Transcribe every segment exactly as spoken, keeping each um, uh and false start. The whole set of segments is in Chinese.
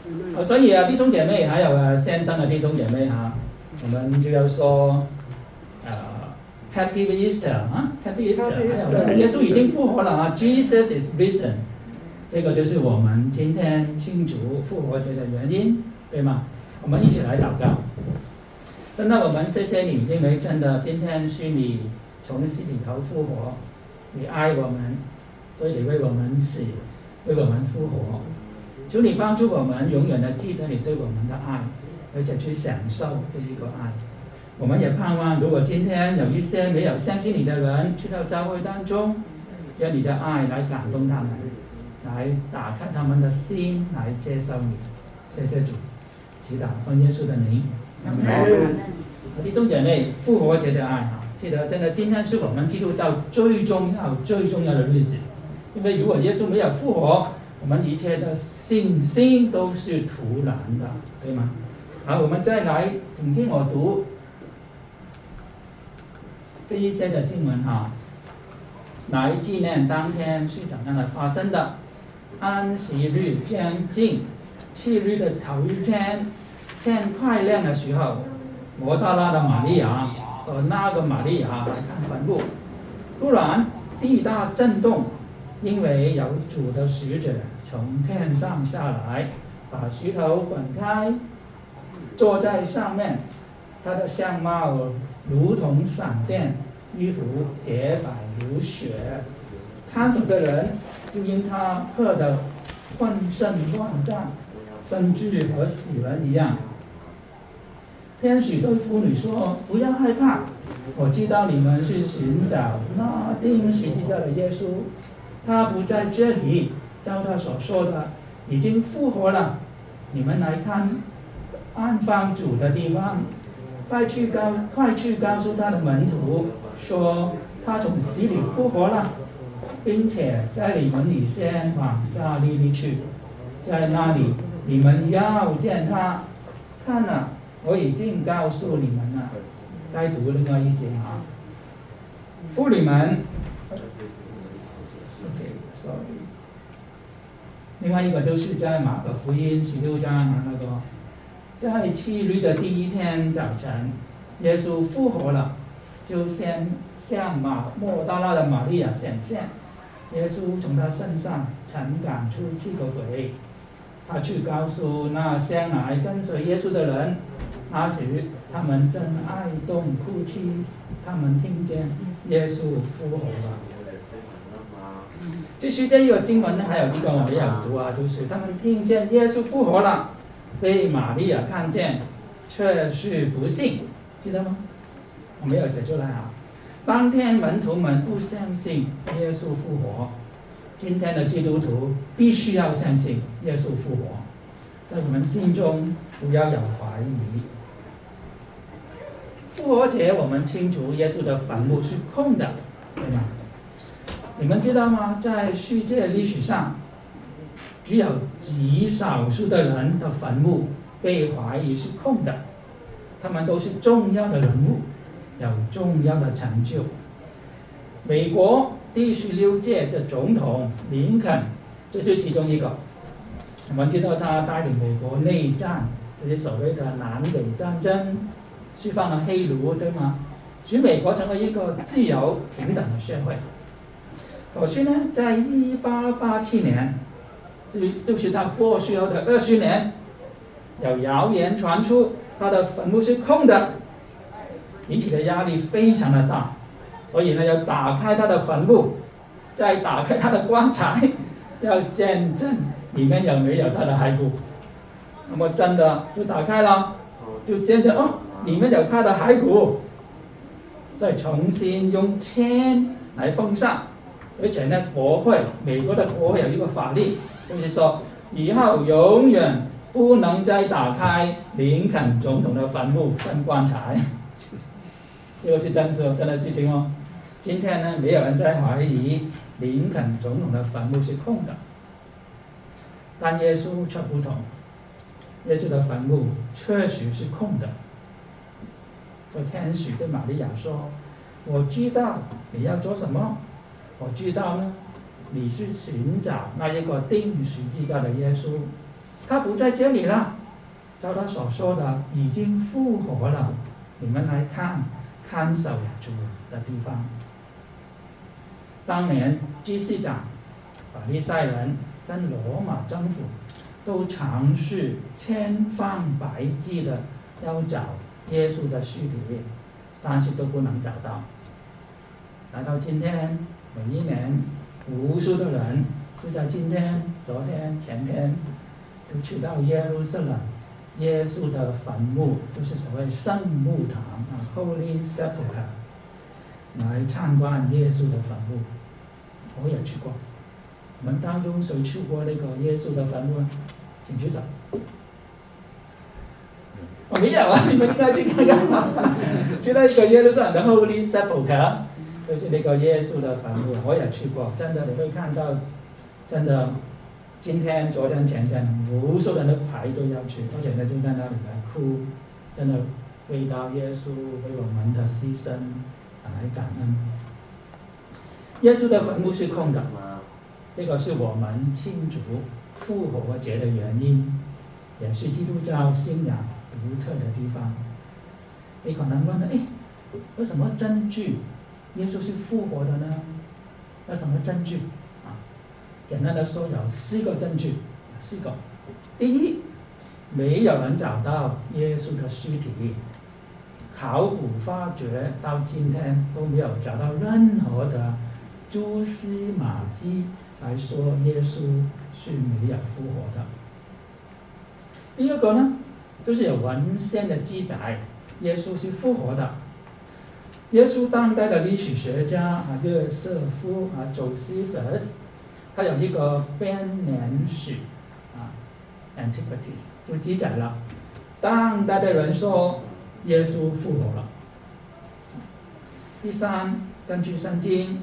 呃，所以啊，弟兄姐妹还有呃线上的弟兄姐妹啊，我们就要说，呃 ，Happy Easter 啊 ，Happy Easter， 还有耶稣已经复活了啊 ，Jesus is risen， 这个就是我们今天庆祝复活节的原因，对吗？我们一起来祷告。真的，我们谢谢你，因为真的今天是你从死里头复活，你爱我们，所以你为我们死，为我们复活。求你帮助我们永远的记得你对我们的爱，而且去享受这一个爱。我们也盼望，如果今天有一些没有相信你的人去到教会当中，让你的爱来感动他们，来打开他们的心，来接受你。谢谢主，祈祷奉耶稣的名。阿门。弟兄姐妹，复活节的爱啊，记得真的今天是我们基督教最重要、最重要的日子，因为如果耶稣没有复活，我们一切的信心都是徒然的，对吗？好，我们再来请听我读这一些的经文哈，来纪念当天是怎样的发生的。安息日将近，七日的头一天，天快亮的时候，摩大拉的玛利亚和那个玛利亚来看坟墓，突然地大震动。因为有主的使者从天上下来，把石头滚开，坐在上面。他的相貌如同闪电，衣服洁白如雪。看守的人就因他喝得浑身乱战，甚至和死人一样。天使对妇女说：“不要害怕，我知道你们是寻找那钉十字架的耶稣。他不在这里，照他所说的，已经复活了。你们来看安放主的地方，快去告快去告诉他的门徒，说他从死里复活了，并且在你们以先往加利利去，在那里你们要见他。看了，我已经告诉你们了。”再读另外一节啊，妇女们。另外一个就是在马可福音十六章那个，在七日的第一天早晨，耶稣复活了，就先向马莫大拉的玛利亚显现。耶稣从他身上曾赶出七个鬼，他去告诉那向来跟随耶稣的人。那时他们正哀痛哭泣，他们听见耶稣复活了。继续这个经文呢，还有一个我没有读啊，就是他们听见耶稣复活了，被玛利亚看见，却是不信，记得吗？我没有写出来啊。当天门徒们不相信耶稣复活，今天的基督徒必须要相信耶稣复活，在我们心中不要有怀疑。复活节我们清楚耶稣的坟墓是空的，对吗？你们知道吗？在世界历史上，只有极少数的人的坟墓被怀疑是空的，他们都是重要的人物，有重要的成就。美国第十六届的总统林肯就是其中一个。我们知道他带领美国内战，这些所谓的南北战争，释放了黑奴，对吗？使美国成为一个自由平等的社会。可是呢，在一八八七年，就就是他过世后的二十年，有谣言传出他的坟墓是空的，引起的压力非常的大，所以呢，要打开他的坟墓，再打开他的棺材，要见证里面有没有他的骸骨。那么真的就打开了，就见证哦，里面有他的骸骨，再重新用铅来封上。而且呢，国会美国的国会有一个法律，就是说以后永远不能再打开林肯总统的坟墓跟棺材。这个是真实真的事情哦。今天呢，没有人在怀疑林肯总统的坟墓是空的，但耶稣却不同，耶稣的坟墓确实是空的。这天使对玛利亚说：“我知道你要做什么。我知道呢，你是寻找那一个钉十字架的耶稣。 他不在这里了，照他所说的已经复活了，你们来看看守主的地方。当年祭司长、法利赛人跟罗马政府都尝试千方百计的要找耶稣的尸体，但是都不能找到。来到今天，每一年无数的人就在今天、昨天、前天都去到耶路撒冷耶稣的坟墓，就是所谓圣墓堂啊 （Holy Sepulchre） 来参观耶稣的坟墓。我也去过。我们当中谁去过那个耶稣的坟墓？请举手。我没有啊，你们应该去看看。去那个耶路撒冷的 Holy Sepulchre， 就是那个耶稣的坟墓，我也去过。真的，你会看到，真的，今天、昨天、前天，无数人都排队要去，而且呢，就在那里来哭，真的为到耶稣为我们的牺牲来感恩。耶稣的坟墓是空的，这个是我们庆祝复活节的原因，也是基督教信仰独特的地方。你可能问了，哎，有什么证据耶稣是复活的呢？有什么证据啊？简单的说，有四个证据，四个。第一，没有人找到耶稣的尸体，考古发掘到今天都没有找到任何的蛛丝马迹来说耶稣是没有复活的。第二个呢，就是有文献的记载，耶稣是复活的。耶稣当代的历史学家啊，约瑟夫啊 Josephus， 他有一个编年史啊 Antiquities 就记载了，当代的人说耶稣复活了。第三，根据圣经，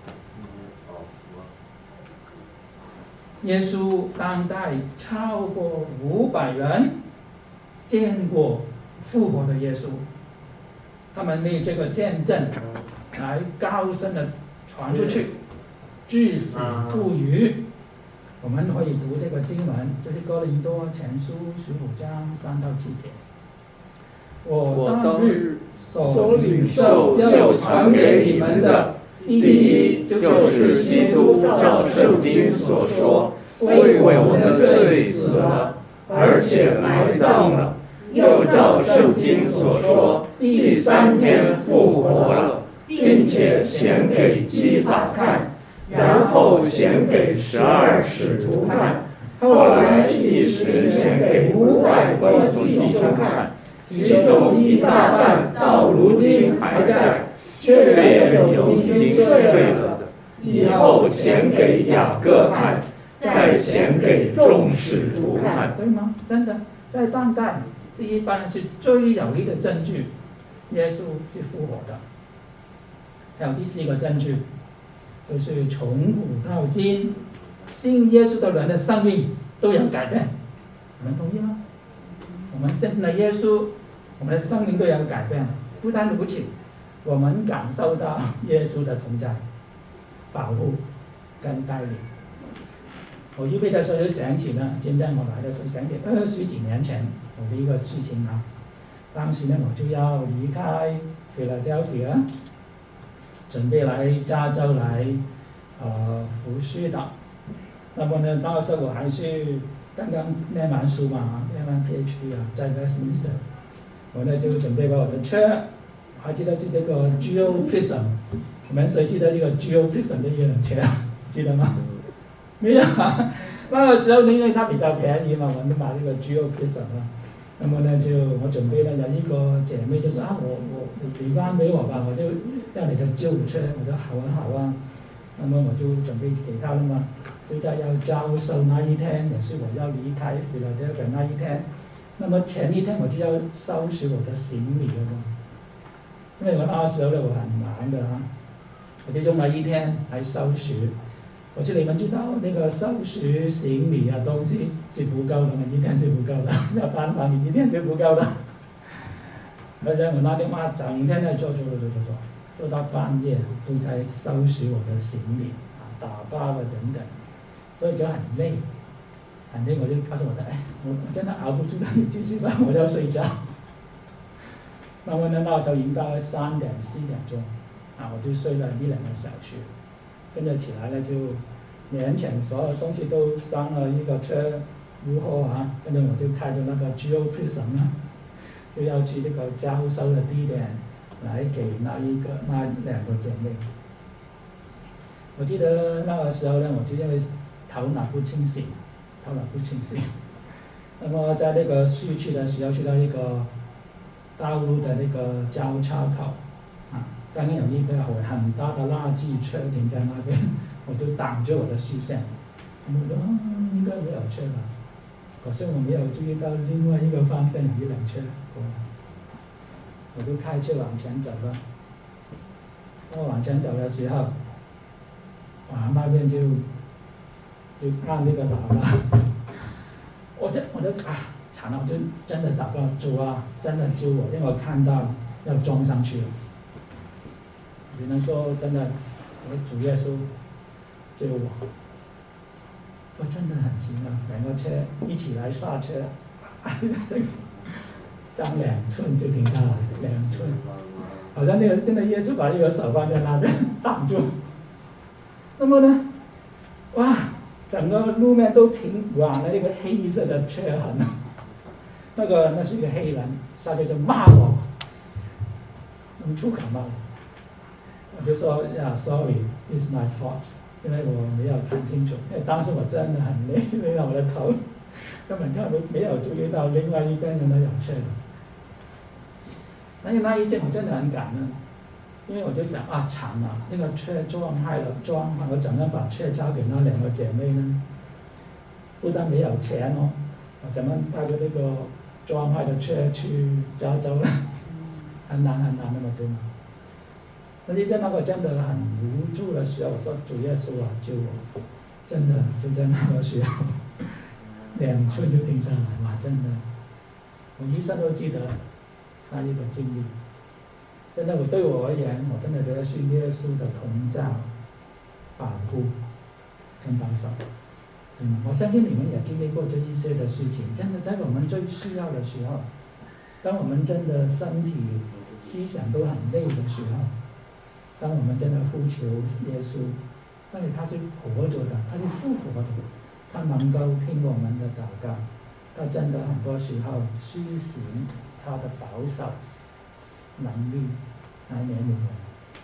耶稣当代超过五百人见过复活的耶稣，他们为这个见证来高声的传出去，至死不渝。我们可以读这个经文，就是哥林多前书十五章三到七节。我当日所领受要传给你们的，第一就是基督照圣经所说，为我们的罪死了，而且埋葬了，又照圣经所说，第三天复活了，并且显给基法看，然后显给十二使徒看，后来一时显给五百个弟兄看，其中一大半到如今还在，却也有已经睡了的。以后显给雅各看，再显给众使徒看，对吗？真的，在当代，这一般是最有力的证据，耶稣是复活的。还有第四个证据，就是从古到今，信耶稣的人的生命都有改变。你们同意吗？我们信了耶稣，我们的生命都有改变。不但如此，我们感受到耶稣的同在、保护跟带领。我预备的时候就想起呢，今天我来的时候想起二十几年前我的一个事情啊。当时呢，我就要离开菲拉德菲亚，准备来加州来呃服侍的。那么呢，当时我还是刚刚念完书嘛，念完 P H D 啊，在 Westminster， 我呢就准备把我的车，还记得就这个 Geo Prism， 你们谁记得这个 Geo Prism 的一辆车？记得吗？没有啊，那个时候因为它比较便宜嘛，我们买这个 Geo Prism 啊。那么呢，就我准备呢有一个姐妹就说啊，我我你翻给我吧，我就要你的救护车，我说好啊好啊。那么我就准备给她了嘛，就在要交收那一天，也是我要离开菲拉德菲亚那一天。那么前一天我就要收拾我的行李了嘛，因为我那时候呢我很忙的啊，我就用了一天来收拾。可是你们知道那个收拾行李啊东西是不够的，一天是不够的，要搬房你一天是不够的。而且我那天哇，整天在做做做做做，做到半夜都在收拾我的行李啊、打包啊等等，所以就很累， 肯定我就告诉我的，哎，我我真的熬不住了，你继续吧，我要睡觉。那么呢，那时候已经到了三点四点钟，啊，我就睡了一两个小时，跟着起来了就年前所有东西都上了一个车，如后啊，跟着我就开着那个 Geo Prism 啊，就要去那个交收的地点来给那一个那两个姐妹。我记得那个时候呢，我就因为头脑不清醒，头脑不清醒。那么在那个市区的时候，去到一个道路的那个交叉口，啊，刚刚有一个很大的垃圾车停在那边，我就挡住我的视线。我说、哦、应该没有车吧，可是我没有注意到另外一个方向有一辆车过来，我就开车往前走了。那往前走的时候，啊，那边就就按那个喇叭，我就我就啊，惨了，我就真的祷告主啊，真的救我，因为我看到要撞上去了。只能说真的，我的主耶稣救我。我真的很奇妙，两个车一起来刹车，张两寸就停下来，两寸，好像那个真的耶稣把一个手放在那边挡住。那么呢，哇，整个路面都停满了一个黑色的车痕，那个那是一个黑人，下去就骂我，用粗口骂我，我就说呀 ，sorry，it's my fault。因为我没有看清楚，因为当时我真的很累，累到我的头根本看不没有注意到另外一边有没有车。那那一件我真的很感恩，因为我就想啊，惨了，那个车撞坏了，撞坏我怎么把车交给那两个姐妹呢？不但没有钱哦，我怎么带着那个撞坏的车去加州呢？很难很难那么对吗？那就在那个真的很无助的时候，我说主耶稣啊，救我！真的就在那个时候，两寸就停下来，哇，真的，我一生都记得那一个经历。真的，我对我而言，我真的觉得是耶稣的同在、保护跟保守。嗯，我相信你们也经历过这一些的事情。真的，在我们最需要的时候，当我们真的身体、思想都很累的时候。当我们真的呼求耶稣，因为他是活着的，他是复活的，他能够听我们的祷告，他真的很多时候施行他的保守能力来怜悯我们。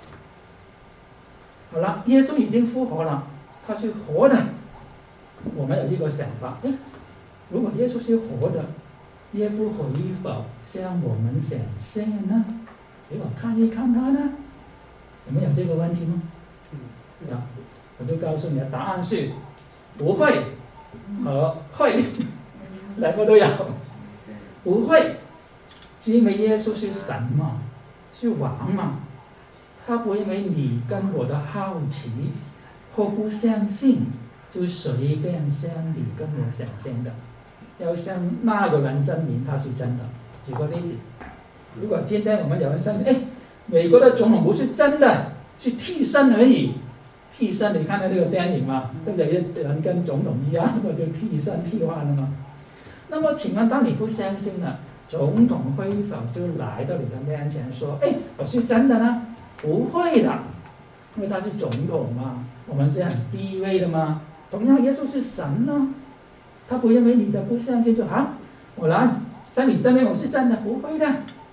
好了，耶稣已经复活了，他是活的。我们有一个想法，诶，如果耶稣是活的，耶稣会否向我们显现呢？给我看一看他呢？有没有这个问题吗？有，我就告诉你的答案是不会和会，两个都有。不会，是因为耶稣是神嘛，是王嘛，他不因为你跟我的好奇或不相信，就随便向你跟我显现的，要向那个人证明他是真的。举个例子，如果今天我们有人相信，哎。美国的总统不是真的，是替身而已。替身，你看到那个电影吗？对不对？有人跟总统一样，那就替身替换了吗？那么，请问，当你不相信了，总统会否就来到你的面前说：“哎，我是真的呢？”不会的，因为他是总统嘛，我们是很低微的嘛。同样，耶稣是神呢，他不因为你的不相信就好，我来向你证明我是真的，不会的。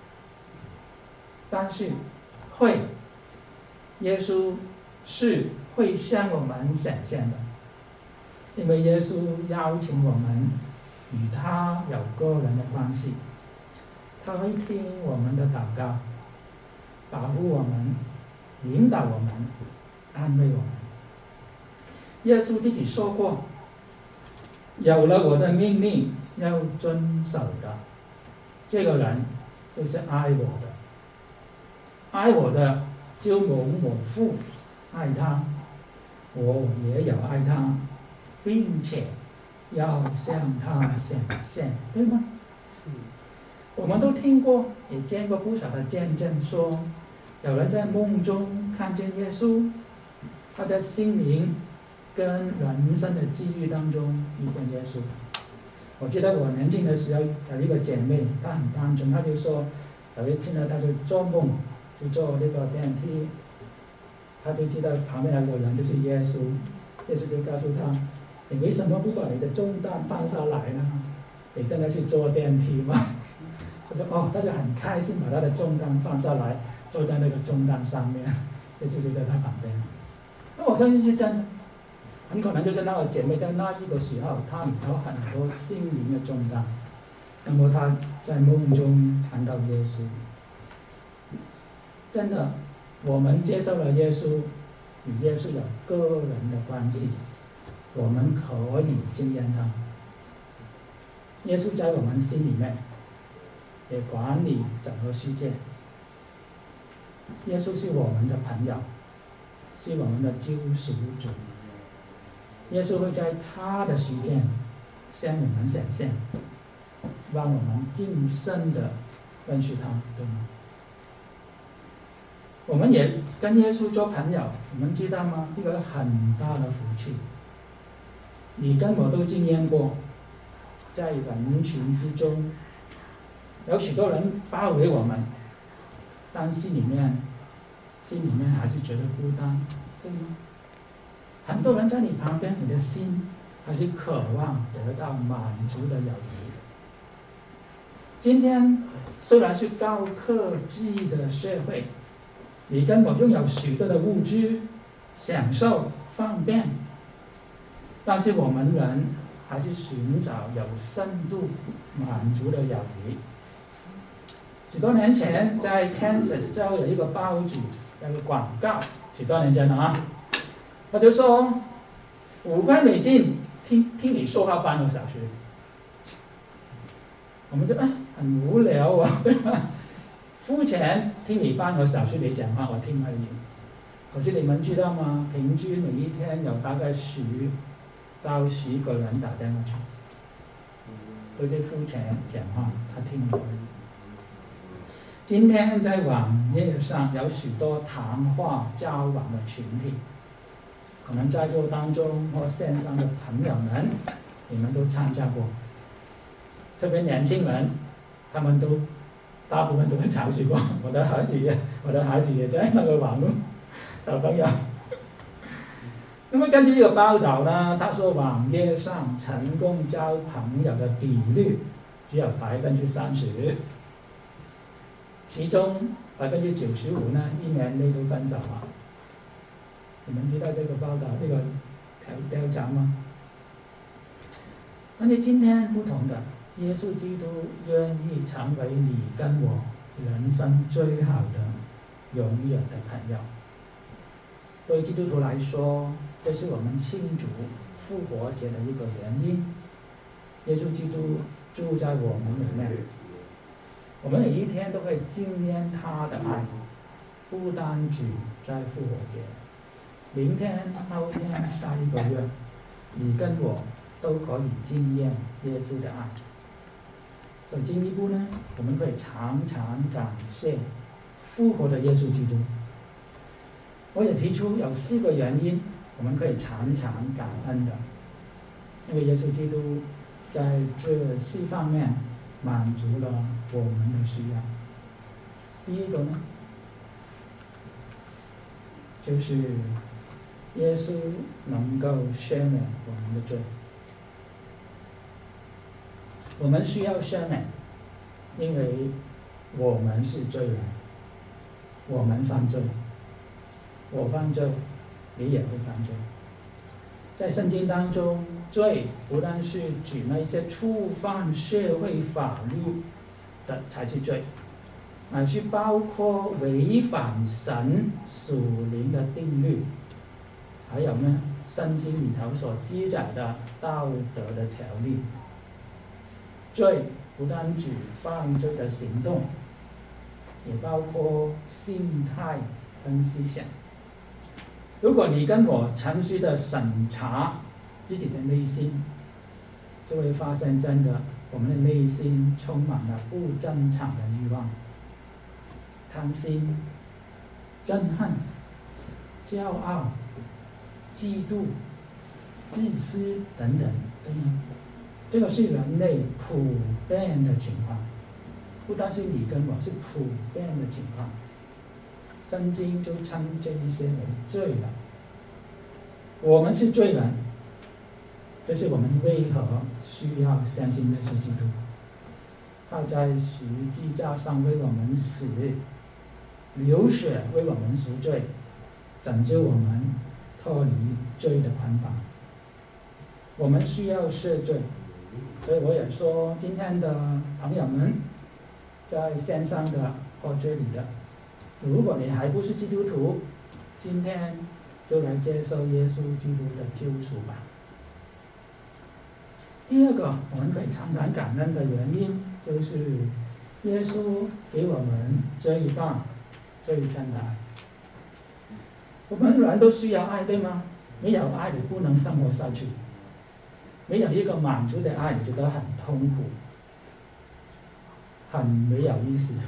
但是会，耶稣是会向我们显现的，因为耶稣邀请我们与他有个人的关系，他会听我们的祷告，保护我们，引导我们，安慰我们。耶稣自己说过，有了我的命令要遵守的，这个人就是爱我的。爱我的就有我父爱他，我也有爱他，并且要向他显现，对吗？我们都听过，也见过不少的见证说，有人在梦中看见耶稣，他在心灵跟人生的际遇当中遇见耶稣。 我记得我年轻的时候有一个姐妹，她很单纯，她就说有一次呢，她就做梦，就坐那个电梯，她就知道旁边有个人就是耶稣，耶稣就告诉她：“你为什么不把你的重担放下来呢？你现在是坐电梯吗？”她说：“哦，她就很开心把她的重担放下来，坐在那个重担上面，耶稣就在她旁边。”那我相信是真的。很可能就是那个姐妹在那一个时候，她里头很多心灵的重担，那么她在梦中谈到耶稣。真的，我们接受了耶稣，与耶稣有个人的关系，我们可以经验他。耶稣在我们心里面，也管理整个世界。耶稣是我们的朋友，是我们的救赎主。耶稣会在他的时间向我们显现，让我们尽深的认识他，对吗？我们也跟耶稣做朋友，你们知道吗？一个很大的福气。你跟我都经验过，在人群之中，有许多人包围我们，但心里面，心里面还是觉得孤单，对吗？很多人在你旁边，你的心还是渴望得到满足的友谊。今天虽然是高科技的社会，你跟我拥有许多的物质、享受、方便，但是我们人还是寻找有深度、满足的友谊。许多年前，在 Kansas 州有一个报纸有个广告，许多年前了啊。他就说五块美金听听你说话半个小时，我们就哎很无聊啊，对吧？付钱听你半个小时你讲话，我听而已。可是你们知道吗？平均每一天有大概十到十个人打电话去，都是付钱讲话，他听而已。今天在网页上有许多谈话交往的群体。可能在座当中或线上的朋友们，你们都参加过。特别年轻人，他们都大部分都会尝试过。我的孩子也，我的孩子也在那个网络找朋友。那么根据这个报道呢，他说网页上成功交朋友的比率只有百分之三十，其中百分之九十五呢，一年内都分手了。你们知道这个报道这个调查吗？但是今天不同的，耶稣基督愿意成为你跟我人生最好的、永远的朋友。对基督徒来说，这是我们庆祝复活节的一个原因。耶稣基督住在我们里面，我们每一天都会纪念他的爱，不单只在复活节。明天、后天、下一个月，你跟我都可以经验耶稣的爱。所以进一步呢，我们可以常常感谢复活的耶稣基督。我也提出有四个原因，我们可以常常感恩的，因为耶稣基督在这四方面满足了我们的需要。第一个呢，就是耶稣能够赦免我们的罪。我们需要赦免，因为我们是罪人，我们犯罪，我犯罪，你也会犯罪。在圣经当中，罪不但是指那些触犯社会法律的才是罪，而是包括违反神属灵的定律，还有呢，圣经里头所记载的道德的条例。罪不单指犯罪的行动，也包括心态跟思想。如果你跟我诚实的审查自己的内心，就会发现真的，我们的内心充满了不正常的欲望，贪心、憎恨、骄傲、嫉妒、自私等等，对吗？ 这个是人类普遍的情况，不单是你跟我，是普遍的情况。圣经就称这一些为罪人。我们是罪人，这是我们为何需要相信耶稣基督？他在十字架上为我们死，流血为我们赎罪，拯救我们脱离罪的捆绑。我们需要赦罪，所以我也说，今天的朋友们，在线上的或这里的，如果你还不是基督徒，今天就来接受耶稣基督的救赎吧。第二个，我们可以常常感恩的原因，就是耶稣给我们这一大最真的爱。我们人都需要爱，对吗？没有爱你不能生活下去，没有一个满足的爱，你觉得很痛苦，很没有意思。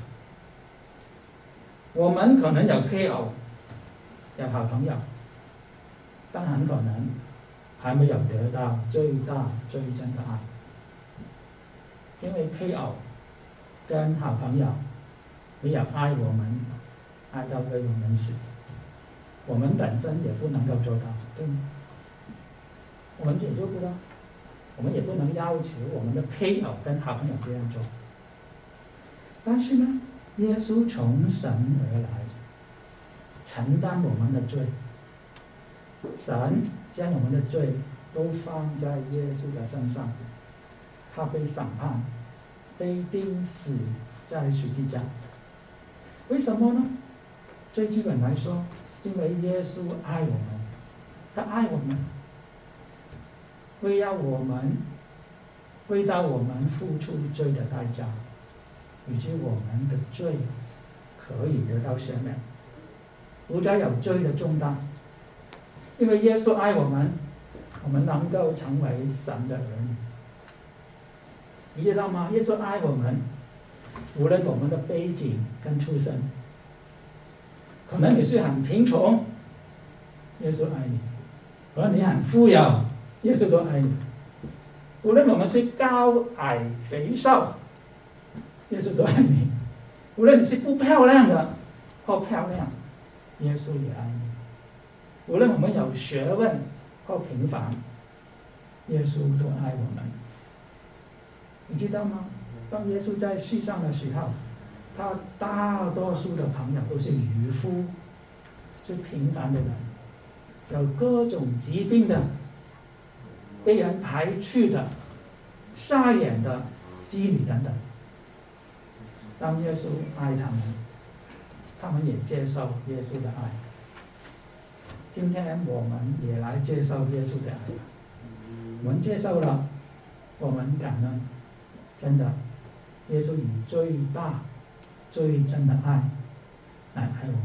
我们可能有配偶，有好朋友，但很可能还没有得到最大最真的爱，因为配偶跟好朋友没有爱我们，爱到为我们死，我们本身也不能够做到，对吗？我们也做不到，我们也不能要求我们的配偶跟好朋友这样做。但是呢，耶稣从神而来，承担我们的罪，神将我们的罪都放在耶稣的身上，他被审判，被钉死在十字架。为什么呢？最基本来说，因为耶稣爱我们，他爱我们，为要我们为到我们付出罪的代价，以致我们的罪可以得到赦免，不再有罪的重担。因为耶稣爱我们，我们能够成为神的儿女。你知道吗？耶稣爱我们，无论我们的背景跟出身，可能你是很贫穷，耶稣爱你；可能你很富有，耶稣都爱你。无论我们是高矮肥瘦，耶稣都爱你；无论你是不漂亮的或漂亮，耶稣也爱你；无论我们有学问或平凡，耶稣都爱我们。你知道吗？当耶稣在世上的时候，他大多数的朋友都是渔夫，是平凡的人，有各种疾病的，被人排斥的，傻眼的，妓女等等。当耶稣爱他们，他们也接受耶稣的爱。今天我们也来接受耶稣的爱，我们接受了，我们感恩，真的，耶稣以最大最真的爱来爱我们。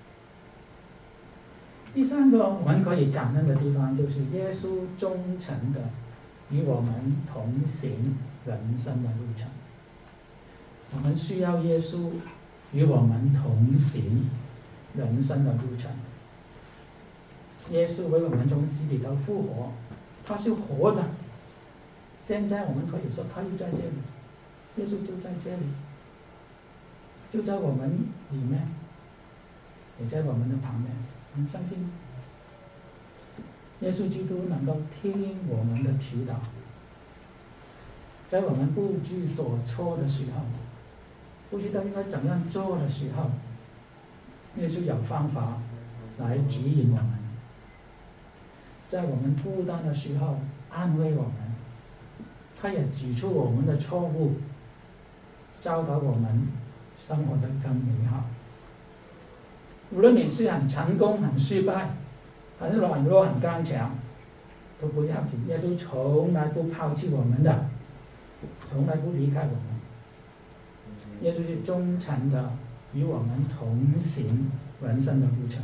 第三个我们可以感恩的地方，就是耶稣忠诚的与我们同行人生的路程。我们需要耶稣与我们同行人生的路程。耶稣为我们从死里头复活，他是活的。现在我们可以说他就在这里，耶稣就在这里，就在我们里面，也在我们的旁边。你相信吗？耶稣基督能够听我们的祈祷，在我们不知所措的时候，不知道应该怎样做的时候，耶稣有方法来指引我们，在我们孤单的时候安慰我们，他也指出我们的错误，教导我们生活得更美好。无论你是很成功很失败，很软弱很刚强，都不要紧，耶稣从来不抛弃我们的，从来不离开我们。耶稣是忠诚的与我们同行人生的路程。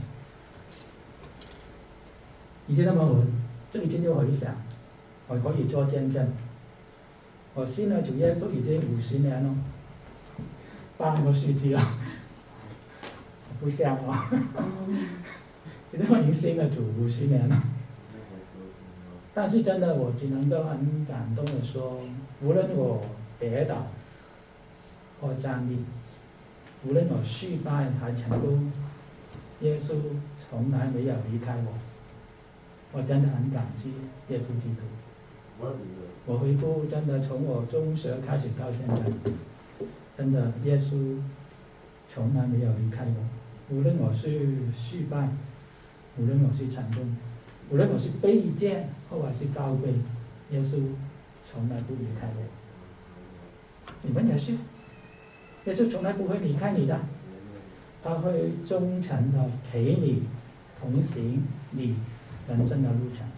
你知道吗？我最近就回想，我可以做见证。我信了主耶稣已经五十年了，半个世纪了，不像哦。因为我已经信了主五十年了。 但是真的，我只能够很感动的说，无论我跌倒或站立，无论我失败还成功，耶稣从来没有离开我。我真的很感激耶稣基督。我回顾，真的从我中学开始到现在，真的耶稣从来没有离开我。无论我是失败，无论我是成功，无论我是卑贱或者是高贵，耶稣从来不离开我。你们也是，耶稣从来不会离开你的，他会忠诚的陪你同行你人生的路程。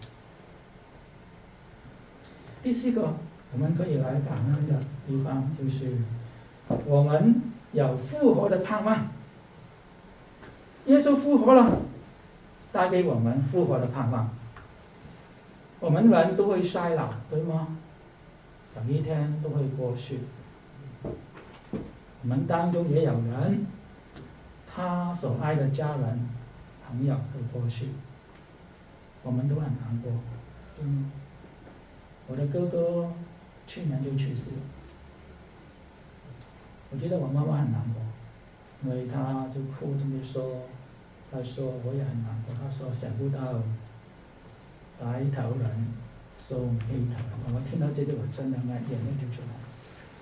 第四个，我们可以来感恩的地方就是，我们有复活的盼望。耶稣复活了，带给我们复活的盼望。我们人都会衰老，对吗？有一天都会过去。我们当中也有人，他所爱的家人、朋友会过去，我们都很难过。嗯，我的哥哥去年就去世了，我觉得我妈妈很难过，因为她就哭着说，她说我也很难过，她说想不到白头人送黑头人。我听到这句我真的眼泪就出来了。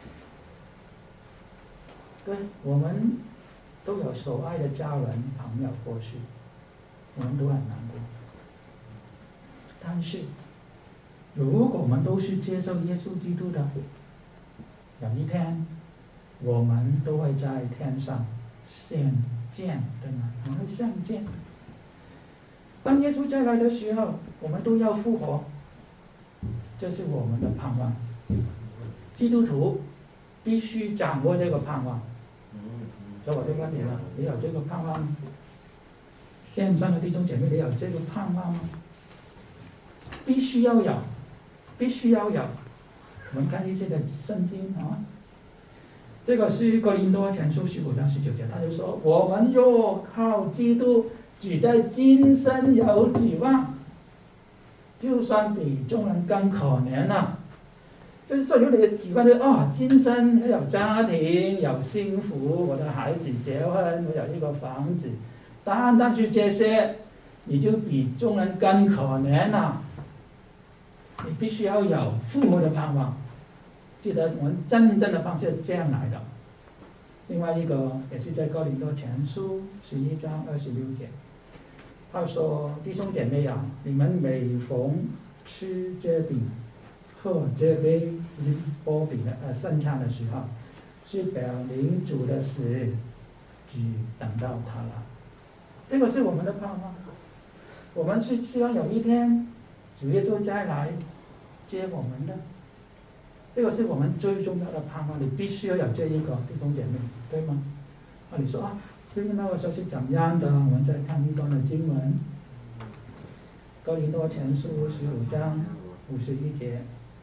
对，我们都有所爱的家人朋友过去，我们都很难过。但是如果我们都是接受耶稣基督的，有一天我们都会在天上相见，对吗？我们会相见。当耶稣再来的时候，我们都要复活，这是我们的盼望。基督徒必须掌握这个盼望。所以我就问你了，你有这个盼望吗？线上的弟兄姐妹，你有这个盼望吗？必须要有，必须要有。我们看一些的圣经啊，这个是哥林多前书十五章十九节，他就说：我们若靠基督，只在今生有指望，就算比众人更可怜了。就是说，如果你的指望就是哦，今生有家庭，有幸福，我的孩子结婚，我有一个房子，单单是这些，你就比众人更可怜了。你必须要有复活的盼望，记得我们真正的方式是这样来的。另外一个也是在哥林多前书十一章二十六节，他说：弟兄姐妹啊，你们每逢吃这饼喝这杯波饼的呃圣餐的时候，是表明主的死，只等到他了。这个是我们的盼望。我们是希望有一天主耶稣再来接我们的，这个是我们最重要的盼望。你必须要有这一个，弟兄姐妹，对吗？啊，你说啊，对于那个时候是怎样的？我们再看一段的经文，哥林多前书十五章五十一节。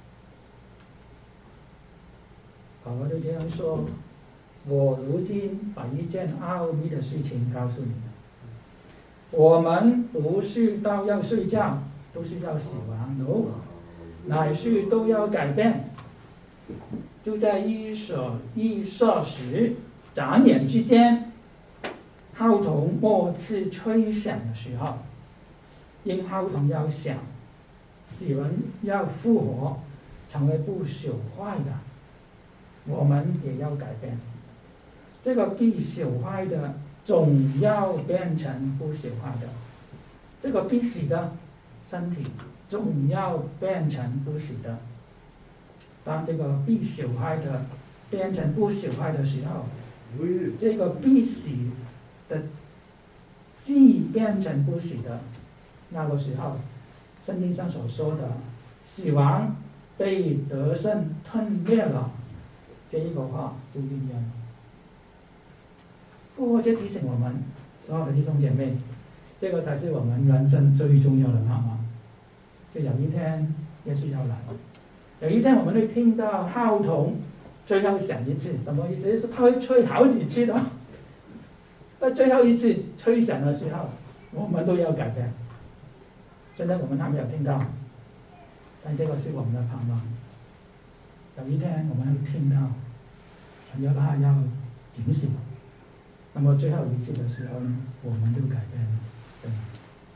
保罗就这样说：我如今把一件奥秘的事情告诉你们，我们不是都要睡觉，都是要死亡，no，乃是都要改变。就在一所一霎时，眨眼之间，号筒末次吹响的时候，因号筒要响，死人要复活，成为不朽坏的，我们也要改变。这个必朽坏的总要变成不朽坏的，这个必死的身体总要变成不死的。当这个必朽坏的变成不朽坏的时候，这个必死的既变成不死的，那个时候圣经上所说的死亡被得胜吞灭了，这一个话就应验了。复活节提醒我们所有的弟兄姐妹，这个才是我们人生最重要的盼望。就有一天耶稣要来，有一天我们会听到号筒最后响一次，什么意思？就是他会吹好几次的。在最后一次吹响的时候，我们都要改变。现在我们还没有听到， 但这个是我们的盼望。有一天我们会听到神要他要警醒，那么最后一次的时候呢，我们就改变了，对吗？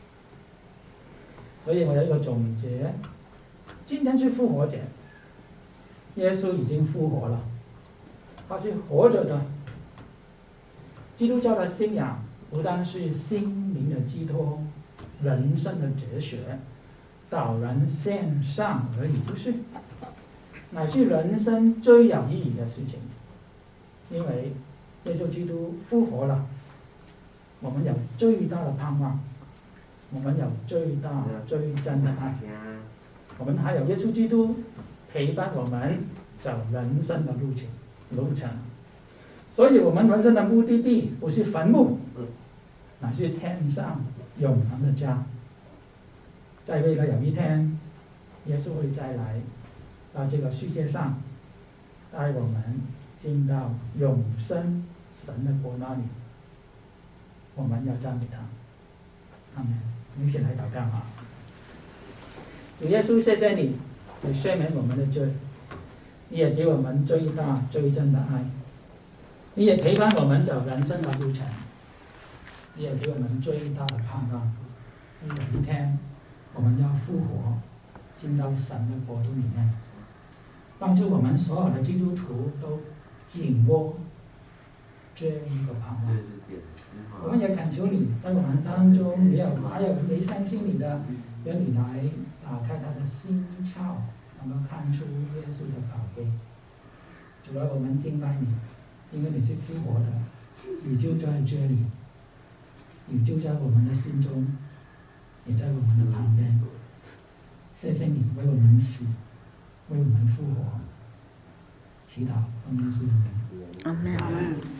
所以我有一个总结，今天是复活节，耶稣已经复活了，他是活着的。基督教的信仰不单是心灵的寄托、人生的哲学、导人向上而已，不是，乃是人生最有意义的事情。因为耶稣基督复活了，我们有最大的盼望，我们有最大最真的爱，我们还有耶稣基督陪伴我们走人生的路程路程。所以我们人生的目的地不是坟墓，乃是天上永恒的家。在未来有一天，耶稣会再来到这个世界上，带我们进到永生神的国那里，我们要赞美他。阿们。一起来祷告啊！主耶稣，谢谢你，你赦免我们的罪，你也给我们最大最真的爱，你也陪伴我们走人生的路程，你也给我们最大的盼望。因为有一天我们要复活，进到神的国度里面，帮助我们所有的基督徒都紧握这一个盼望。我们也恳求你，在我们当中也有还有没相信你的，愿你来打开他的心窍，能够看出耶稣的宝贝。主啊，我们敬拜你，因为你是复活的，你就在这里，你就在我们的心中，也在我们的旁边。谢谢你为我们死，为我们复活。祈祷奉耶稣的名。 阿门。